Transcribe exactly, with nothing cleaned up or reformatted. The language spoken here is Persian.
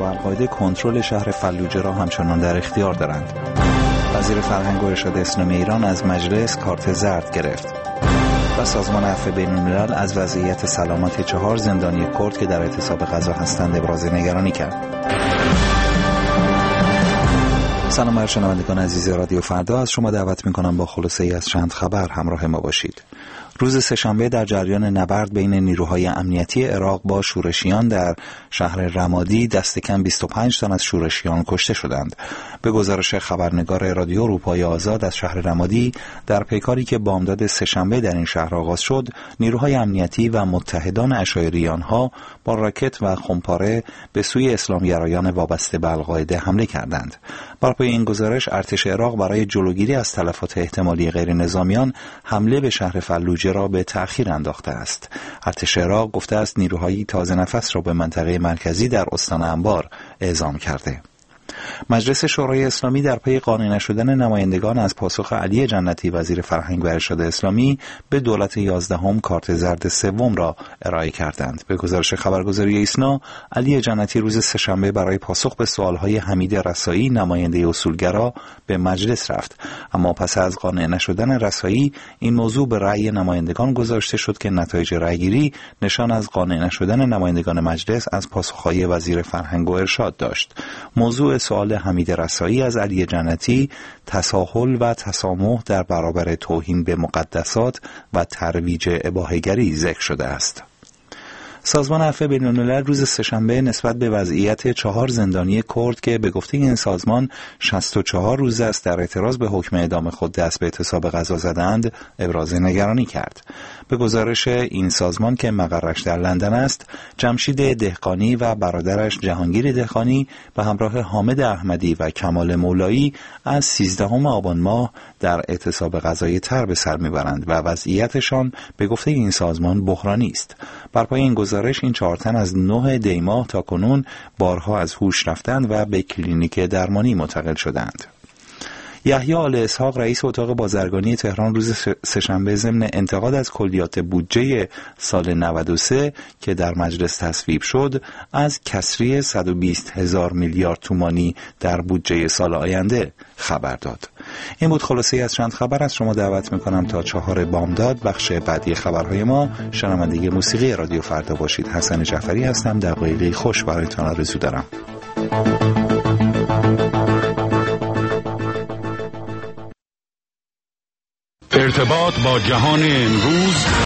و القاعده کنترل شهر فلوجه را همچنان در اختیار دارند. وزیر فرهنگ و ارشاد اسلامی ایران از مجلس کارت زرد گرفت و سازمان عفو بین‌الملل از وضعیت سلامت چهار زندانی کرد که در اعتصاب غذا هستند ابراز نگرانی کرد. سلام بر شنوندگان عزیز رادیو فردا، از شما دعوت می‌کنم با خلاصه‌ای از چند خبر همراه ما باشید. روز سه‌شنبه در جریان نبرد بین نیروهای امنیتی عراق با شورشیان در شهر رمادی دست کم بیست و پنج تن از شورشیان کشته شدند. به گزارش خبرنگار رادیو اروپای آزاد از شهر رمادی، در پیکاری که بامداد سه‌شنبه در این شهر آغاز شد، نیروهای امنیتی و متحدان عشایری آنها با راکت و خمپاره به سوی اسلامگرایان وابسته به القاعده حمله کردند. بر پایه این گزارش، ارتش عراق برای جلوگیری از تلفات احتمالی غیر نظامیان حمله به شهر فلوجه را به تأخیر انداخته است. ارتش عراق گفته است نیروهای تازه نفس را به منطقه مرکزی در استان انبار اعزام کرده. مجلس شورای اسلامی در پی قانع نشدن نمایندگان از پاسخ علی جنتی وزیر فرهنگ و ارشاد اسلامی به دولت یازدهم کارت زرد سوم را ارائه کردند. به گزارش خبرگزاری ایسنا، علی جنتی روز سه‌شنبه برای پاسخ به سوالهای حمید رسایی نماینده اصولگرا به مجلس رفت، اما پس از قانع نشدن رسایی این موضوع به رأی نمایندگان گذاشته شد که نتایج رأیگیری نشان از قانع نشدن نمایندگان مجلس از پاسخهای وزیر فرهنگ و ارشاد داشت. موضوع سوال حمید رسایی از علی جنتی تساهل و تسامح در برابر توهین به مقدسات و ترویج اباحه‌گری ذکر شده است. سازمان عفو بین‌الملل روز سه‌شنبه نسبت به وضعیت چهار زندانی کرد که به گفته این سازمان شصت و چهار روز است در اعتراض به حکم اعدام خود دست به اعتصاب غذا زدند ابراز نگرانی کرد. به گزارش این سازمان که مقرش در لندن است، جمشید دهقانی و برادرش جهانگیر دهقانی به همراه حامد احمدی و کمال مولایی از سیزدهم آبان ماه در اعتصاب غذای تر به سر میبرند و وضعیتشان به گفته این سازمان بحرانی است. بر پایه این گزارش این چهار تن از نه دی ماه تا کنون بارها از هوش رفتند و به کلینیک درمانی منتقل شدند. یحیی آل اسحاق رئیس اتاق بازرگانی تهران روز سه‌شنبه ضمن انتقاد از کلیات بودجه سال نود و سه که در مجلس تصویب شد از کسری صد و بیست هزار میلیارد تومانی در بودجه سال آینده خبر داد. این بود خلاصه از چند خبر. از شما دعوت میکنم تا چهار بامداد بخش بعدی خبرهای ما شنونده موسیقی رادیو فردا باشید. حسن جعفری هستم. دقایقی خوش برایتان آرزو دارم. ارتباط با جهان امروز